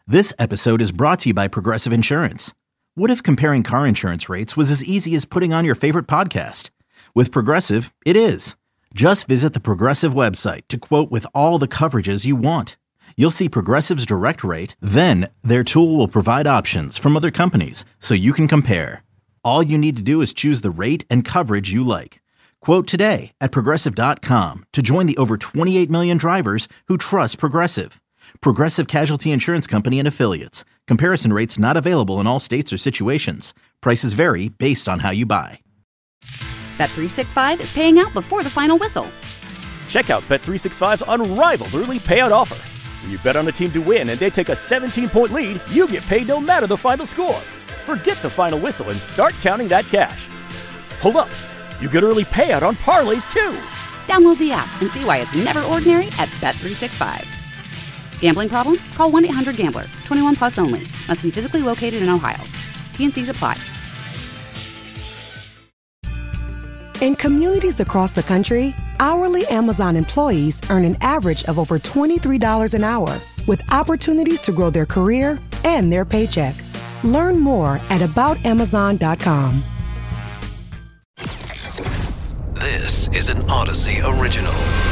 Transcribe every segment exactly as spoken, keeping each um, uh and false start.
This episode is brought to you by Progressive Insurance. What if comparing car insurance rates was as easy as putting on your favorite podcast? With Progressive, it is. Just visit the Progressive website to quote with all the coverages you want. You'll see Progressive's direct rate, then their tool will provide options from other companies so you can compare. All you need to do is choose the rate and coverage you like. Quote today at progressive dot com to join the over twenty-eight million drivers who trust Progressive. Progressive Casualty Insurance Company and Affiliates. Comparison rates not available in all states or situations. Prices vary based on how you buy. Bet three sixty-five is paying out before the final whistle. Check out Bet three sixty-five's unrivaled early payout offer. When you bet on a team to win and they take a seventeen-point lead, you get paid no matter the final score. Forget the final whistle and start counting that cash. Hold up. You get early payout on parlays, too. Download the app and see why it's never ordinary at Bet three sixty-five. Gambling problem? Call one eight hundred gambler. twenty-one plus only. Must be physically located in Ohio. T N Cs apply. In communities across the country, hourly Amazon employees earn an average of over twenty-three dollars an hour, with opportunities to grow their career and their paycheck. Learn more at about amazon dot com. This is an Odyssey original.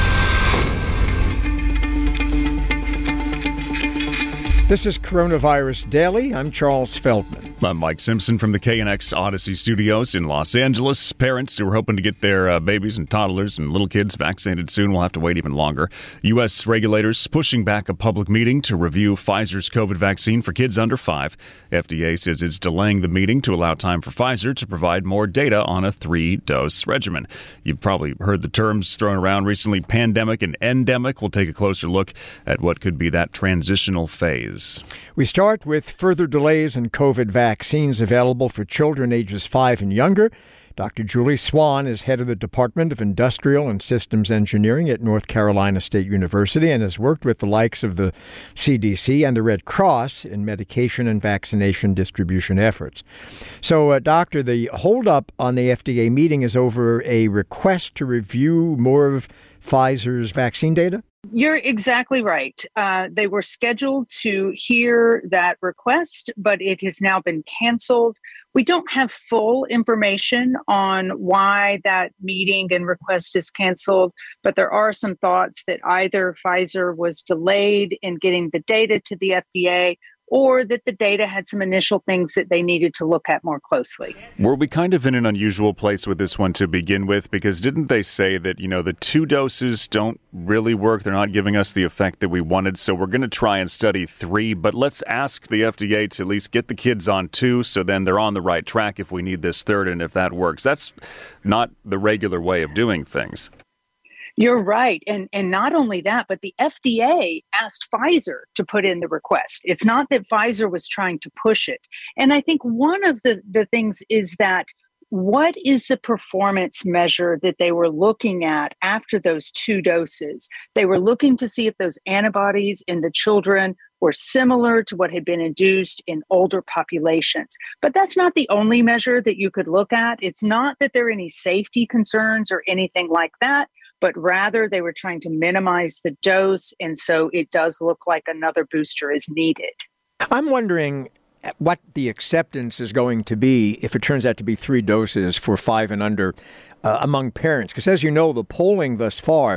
This is Coronavirus Daily. I'm Charles Feldman. I'm Mike Simpson from the K N X Odyssey Studios in Los Angeles. Parents who are hoping to get their uh, babies and toddlers and little kids vaccinated soon will have to wait even longer. U S regulators pushing back a public meeting to review Pfizer's COVID vaccine for kids under five. F D A says it's delaying the meeting to allow time for Pfizer to provide more data on a three-dose regimen. You've probably heard the terms thrown around recently, pandemic and endemic. We'll take a closer look at what could be that transitional phase. We start with further delays in COVID vaccines available for children ages five and younger. Doctor Julie Swan is head of the Department of Industrial and Systems Engineering at North Carolina State University and has worked with the likes of the C D C and the Red Cross in medication and vaccination distribution efforts. So, uh, Doctor, the holdup on the F D A meeting is over a request to review more of Pfizer's vaccine data? You're exactly right. Uh, they were scheduled to hear that request, but it has now been canceled. We don't have full information on why that meeting and request is canceled, but there are some thoughts that either Pfizer was delayed in getting the data to the F D A or that the data had some initial things that they needed to look at more closely. Were we kind of in an unusual place with this one to begin with? Because didn't they say that, you know, the two doses don't really work? They're not giving us the effect that we wanted, so we're going to try and study three, but let's ask the F D A to at least get the kids on two, so then they're on the right track if we need this third and if that works. That's not the regular way of doing things. You're right. And and not only that, but the F D A asked Pfizer to put in the request. It's not that Pfizer was trying to push it. And I think one of the, the things is that what is the performance measure that they were looking at after those two doses? They were looking to see if those antibodies in the children were similar to what had been induced in older populations. But that's not the only measure that you could look at. It's not that there are any safety concerns or anything like that, but rather they were trying to minimize the dose. And so it does look like another booster is needed. I'm wondering what the acceptance is going to be if it turns out to be three doses for five and under uh, among parents. Because as you know, the polling thus far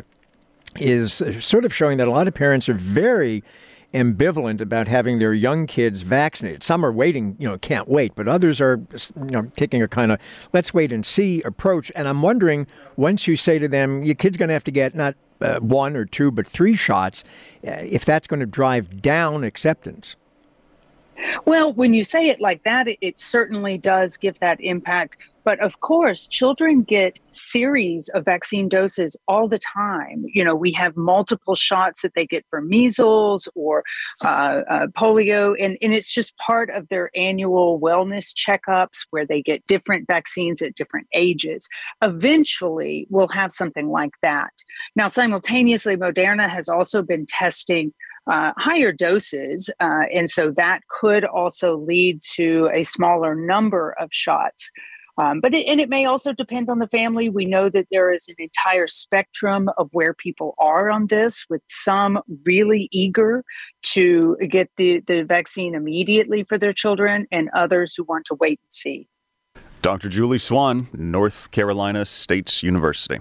is sort of showing that a lot of parents are very ambivalent about having their young kids vaccinated. Some are waiting, you know, can't wait, but others are, you know, taking a kind of let's wait and see approach. And I'm wondering, once you say to them, your kid's going to have to get not uh, one or two, but three shots, uh, if that's going to drive down acceptance. Well, when you say it like that, it, it certainly does give that impact. But of course, children get series of vaccine doses all the time. You know, we have multiple shots that they get for measles or uh, uh, polio, and, and it's just part of their annual wellness checkups where they get different vaccines at different ages. Eventually, we'll have something like that. Now, simultaneously, Moderna has also been testing Uh, higher doses. Uh, and so that could also lead to a smaller number of shots. Um, but it, and it may also depend on the family. We know that there is an entire spectrum of where people are on this, with some really eager to get the, the vaccine immediately for their children and others who want to wait and see. Doctor Julie Swan, North Carolina State University.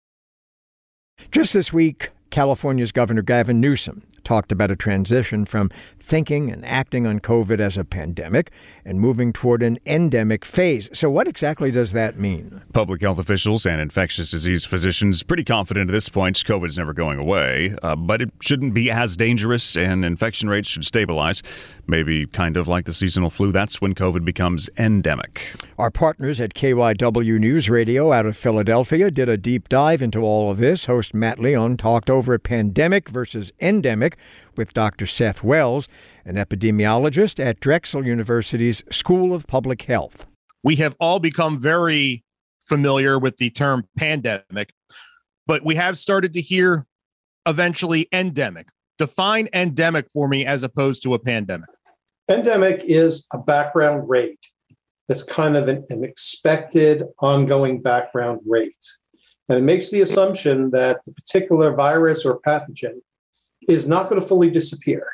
Just this week, California's Governor Gavin Newsom talked about a transition from thinking and acting on COVID as a pandemic and moving toward an endemic phase. So what exactly does that mean? Public health officials and infectious disease physicians pretty confident at this point COVID's never going away, uh, but it shouldn't be as dangerous and infection rates should stabilize. Maybe kind of like the seasonal flu, that's when COVID becomes endemic. Our partners at K Y W News Radio out of Philadelphia did a deep dive into all of this. Host Matt Leon talked over pandemic versus endemic with Doctor Seth Wells, an epidemiologist at Drexel University's School of Public Health. We have all become very familiar with the term pandemic, but we have started to hear eventually endemic. Define endemic for me as opposed to a pandemic. Endemic is a background rate. That's kind of an, an expected ongoing background rate. And it makes the assumption that the particular virus or pathogen is not going to fully disappear,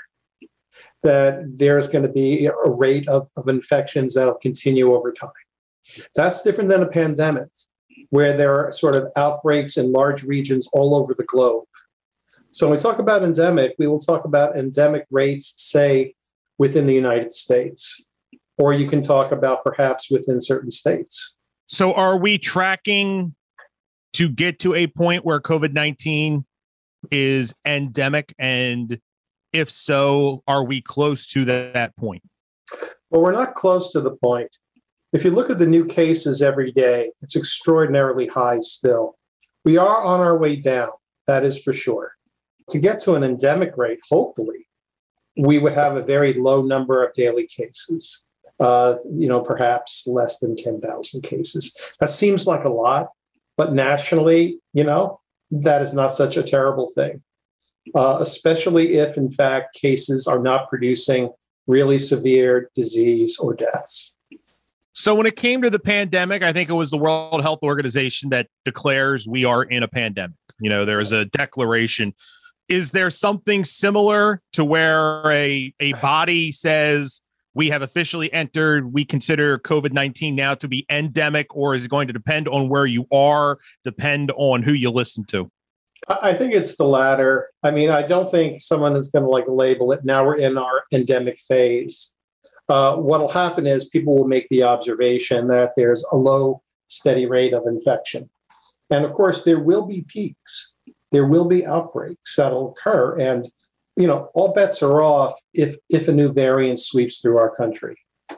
that there's going to be a rate of, of infections that will continue over time. That's different than a pandemic, where there are sort of outbreaks in large regions all over the globe. So when we talk about endemic, we will talk about endemic rates, say, within the United States, or you can talk about perhaps within certain states. So are we tracking to get to a point where COVID nineteen is endemic? And if so, are we close to that, that point? Well, we're not close to the point. If you look at the new cases every day, it's extraordinarily high still. We are on our way down, that is for sure. To get to an endemic rate, hopefully, we would have a very low number of daily cases, uh, you know, perhaps less than ten thousand cases. That seems like a lot, but nationally, you know, that is not such a terrible thing, uh, especially if, in fact, cases are not producing really severe disease or deaths. So when it came to the pandemic, I think it was the World Health Organization that declares we are in a pandemic. You know, there is a declaration. Is there something similar to where a, a body says we have officially entered, we consider COVID nineteen now to be endemic, or is it going to depend on where you are, depend on who you listen to? I think it's the latter. I mean, I don't think someone is going to like label it, now we're in our endemic phase. Uh, what will happen is people will make the observation that there's a low, steady rate of infection. And of course, there will be peaks. There will be outbreaks that'll occur. And, you know, all bets are off if if a new variant sweeps through our country.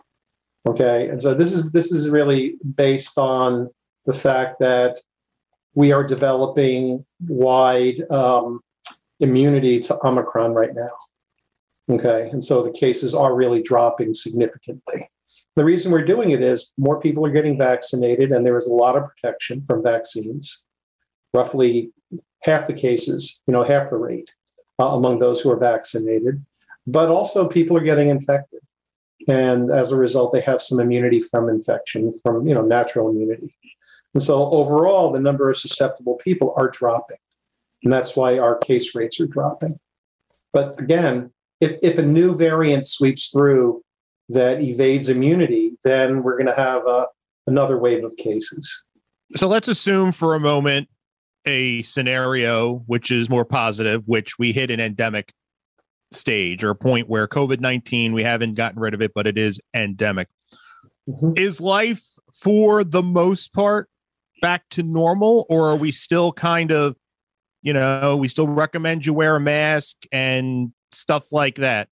Okay. And so this is this is really based on the fact that we are developing wide um, immunity to Omicron right now. Okay. And so the cases are really dropping significantly. The reason we're doing it is more people are getting vaccinated, and there is a lot of protection from vaccines. Roughly half the cases, you know, half the rate uh, among those who are vaccinated, but also people are getting infected. And as a result, they have some immunity from infection, from, you know, natural immunity. And so overall, the number of susceptible people are dropping. And that's why our case rates are dropping. But again, if, if a new variant sweeps through that evades immunity, then we're going to have a, another wave of cases. So let's assume for a moment a scenario which is more positive, which we hit an endemic stage or a point where COVID nineteen, we haven't gotten rid of it, but it is endemic. Mm-hmm. Is life for the most part back to normal, or are we still kind of, you know, we still recommend you wear a mask and stuff like that?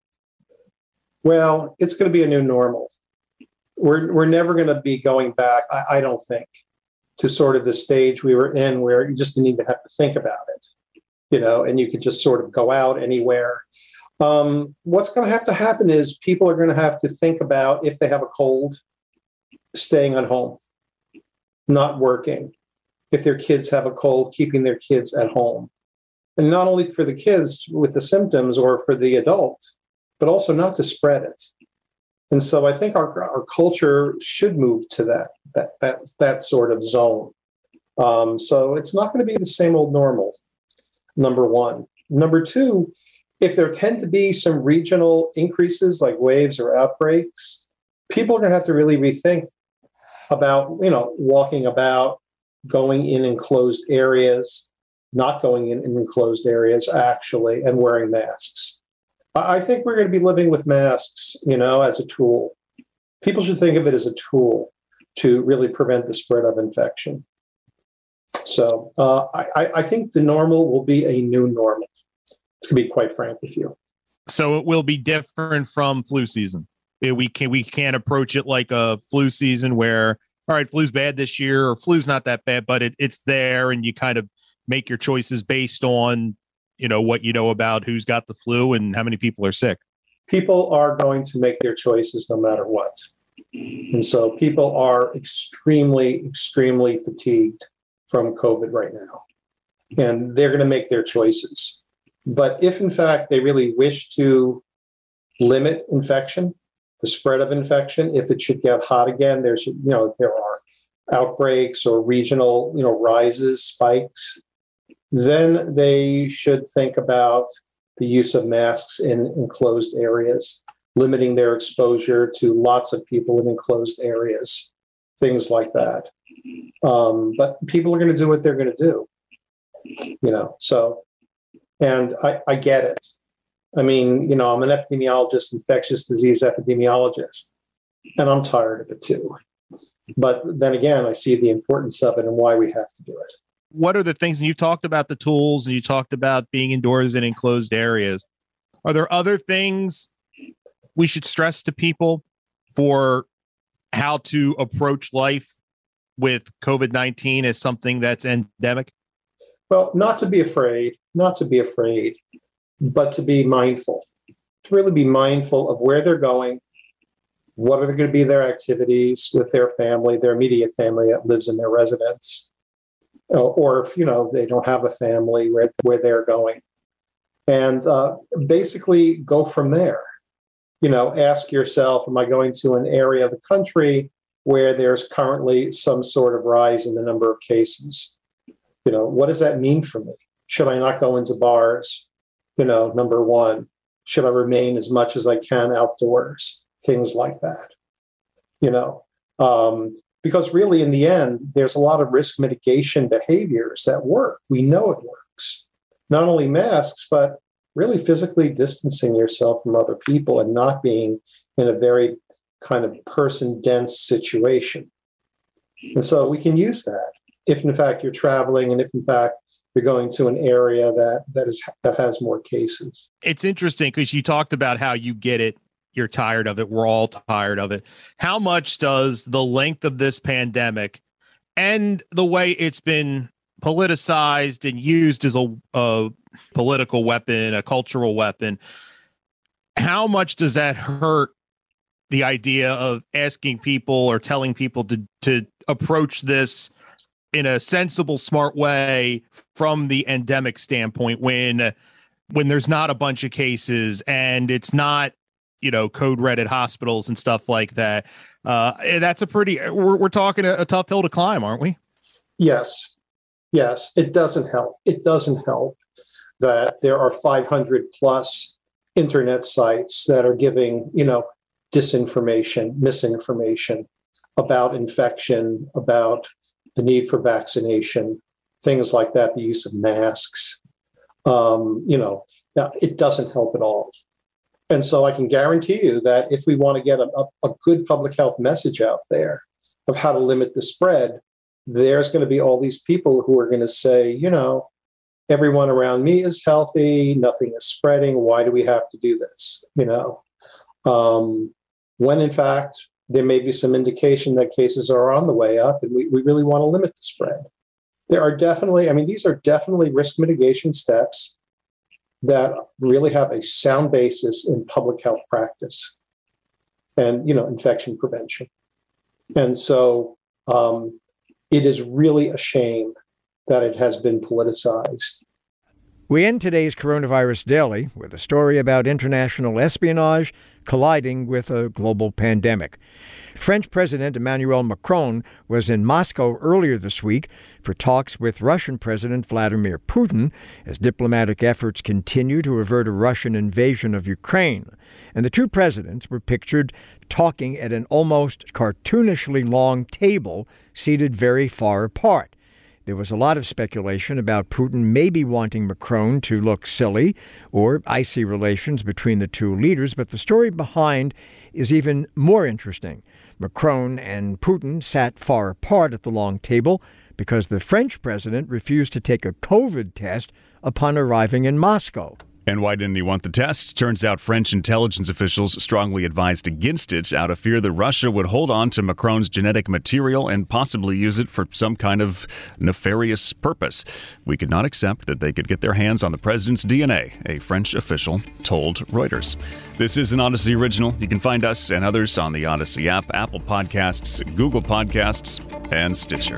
Well, it's going to be a new normal. We're we're never going to be going back, I, I don't think, to sort of the stage we were in where you just didn't even have to think about it, you know, and you could just sort of go out anywhere. Um, what's going to have to happen is people are going to have to think about, if they have a cold, staying at home, not working. If their kids have a cold, keeping their kids at home. And not only for the kids with the symptoms or for the adult, but also not to spread it. And so I think our, our culture should move to that, that, that, that sort of zone. Um, so it's not going to be the same old normal, number one. Number two, if there tend to be some regional increases like waves or outbreaks, people are going to have to really rethink about, you know, walking about, going in enclosed areas, not going in, in enclosed areas actually, and wearing masks. I think we're going to be living with masks, you know, as a tool. People should think of it as a tool to really prevent the spread of infection. So uh, I, I think the normal will be a new normal, to be quite frank with you. So it will be different from flu season. We can we can't approach it like a flu season where, all right, flu's bad this year or flu's not that bad, but it, it's there and you kind of make your choices based on, you know, what you know about who's got the flu and how many people are sick. People are going to make their choices no matter what. And so people are extremely, extremely fatigued from COVID right now. And they're going to make their choices. But if, in fact, they really wish to limit infection, the spread of infection, if it should get hot again, there's, you know, if there are outbreaks or regional, you know, rises, spikes, then they should think about the use of masks in enclosed areas, limiting their exposure to lots of people in enclosed areas, things like that. Um, but people are going to do what they're going to do, you know, so, and I, I get it. I mean, you know, I'm an epidemiologist, infectious disease epidemiologist, and I'm tired of it too. But then again, I see the importance of it and why we have to do it. What are the things, and you talked about the tools and you talked about being indoors in enclosed areas. Are there other things we should stress to people for how to approach life with COVID nineteen as something that's endemic? Well, not to be afraid, not to be afraid, but to be mindful, to really be mindful of where they're going, what are going to be their activities with their family, their immediate family that lives in their residence, or if, you know, they don't have a family, where, where they're going. And uh, basically go from there. You know, ask yourself, am I going to an area of the country where there's currently some sort of rise in the number of cases? You know, what does that mean for me? Should I not go into bars? You know, number one, should I remain as much as I can outdoors? Things like that, you know, um, because really in the end, there's a lot of risk mitigation behaviors that work. We know it works. Not only masks, but really physically distancing yourself from other people and not being in a very kind of person-dense situation. And so we can use that if, in fact, you're traveling and if, in fact, you're going to an area that that is that has more cases. It's interesting because you talked about how you get it. You're tired of it. We're all tired of it. How much does the length of this pandemic and the way it's been politicized and used as a, a political weapon, a cultural weapon, how much does that hurt the idea of asking people or telling people to to approach this in a sensible, smart way from the endemic standpoint when when there's not a bunch of cases and it's not, you know, code red at hospitals and stuff like that? Uh, that's a pretty, we're, we're talking a, a tough hill to climb, aren't we? Yes. Yes. It doesn't help. It doesn't help that there are five hundred plus internet sites that are giving, you know, disinformation, misinformation about infection, about the need for vaccination, things like that, the use of masks. Um, you know, now it doesn't help at all. And so I can guarantee you that if we want to get a, a, a good public health message out there of how to limit the spread, there's going to be all these people who are going to say, you know, everyone around me is healthy, nothing is spreading. Why do we have to do this? You know, um, when in fact, there may be some indication that cases are on the way up and we, we really want to limit the spread. There are definitely, I mean, these are definitely risk mitigation steps that really have a sound basis in public health practice and, you know, infection prevention. And so um, it is really a shame that it has been politicized. We end today's Coronavirus Daily with a story about international espionage colliding with a global pandemic. French President Emmanuel Macron was in Moscow earlier this week for talks with Russian President Vladimir Putin as diplomatic efforts continue to avert a Russian invasion of Ukraine. And the two presidents were pictured talking at an almost cartoonishly long table, seated very far apart. There was a lot of speculation about Putin maybe wanting Macron to look silly or icy relations between the two leaders, but the story behind is even more interesting. Macron and Putin sat far apart at the long table because the French president refused to take a COVID test upon arriving in Moscow. And why didn't he want the test? Turns out French intelligence officials strongly advised against it out of fear that Russia would hold on to Macron's genetic material and possibly use it for some kind of nefarious purpose. We could not accept that they could get their hands on the president's D N A, a French official told Reuters. This is an Odyssey original. You can find us and others on the Odyssey app, Apple Podcasts, Google Podcasts, and Stitcher.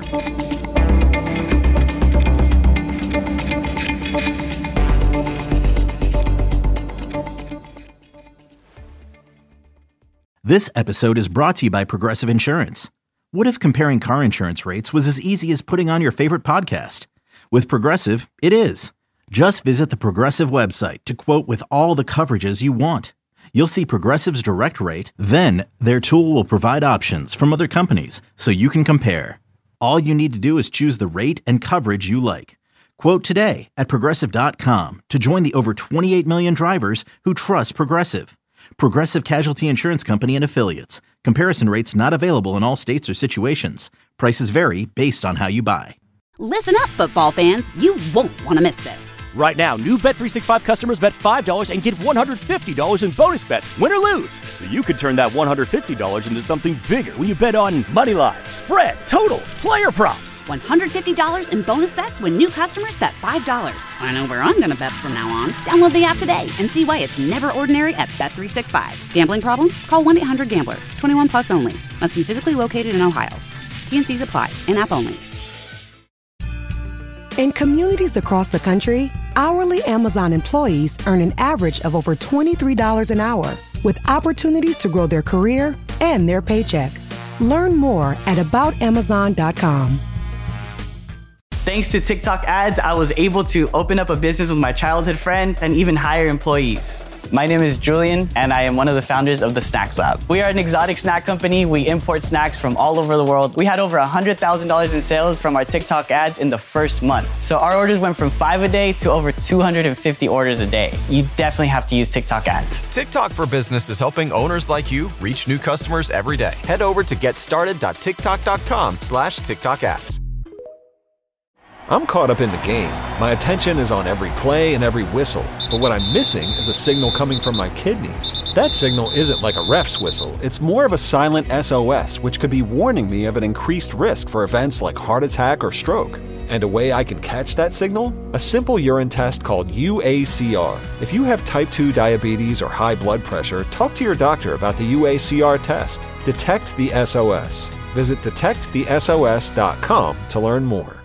This episode is brought to you by Progressive Insurance. What if comparing car insurance rates was as easy as putting on your favorite podcast? With Progressive, it is. Just visit the Progressive website to quote with all the coverages you want. You'll see Progressive's direct rate, then their tool will provide options from other companies so you can compare. All you need to do is choose the rate and coverage you like. Quote today at Progressive dot com to join the over twenty-eight million drivers who trust Progressive. Progressive Casualty Insurance Company and Affiliates. Comparison rates not available in all states or situations. Prices vary based on how you buy. Listen up, football fans. You won't want to miss this. Right now, new Bet three sixty-five customers bet five dollars and get one hundred fifty dollars in bonus bets, win or lose. So you could turn that one hundred fifty dollars into something bigger when you bet on money line, spread, totals, player props. one hundred fifty dollars in bonus bets when new customers bet five dollars. I know where I'm going to bet from now on. Download the app today and see why it's never ordinary at Bet three sixty-five. Gambling problem? Call one eight hundred gambler. twenty-one plus only. Must be physically located in Ohio. T N Cs apply. In-app only. In communities across the country, hourly Amazon employees earn an average of over twenty-three dollars an hour, with opportunities to grow their career and their paycheck. Learn more at about amazon dot com. Thanks to TikTok ads, I was able to open up a business with my childhood friend and even hire employees. My name is Julian, and I am one of the founders of the Snacks Lab. We are an exotic snack company. We import snacks from all over the world. We had over one hundred thousand dollars in sales from our TikTok ads in the first month. So our orders went from five a day to over two hundred fifty orders a day. You definitely have to use TikTok ads. TikTok for Business is helping owners like you reach new customers every day. Head over to getstarted.tiktok.com slash TikTok ads. I'm caught up in the game. My attention is on every play and every whistle. But what I'm missing is a signal coming from my kidneys. That signal isn't like a ref's whistle. It's more of a silent S O S, which could be warning me of an increased risk for events like heart attack or stroke. And a way I can catch that signal? A simple urine test called U A C R. If you have type two diabetes or high blood pressure, talk to your doctor about the U A C R test. Detect the S O S. Visit detect the S O S dot com to learn more.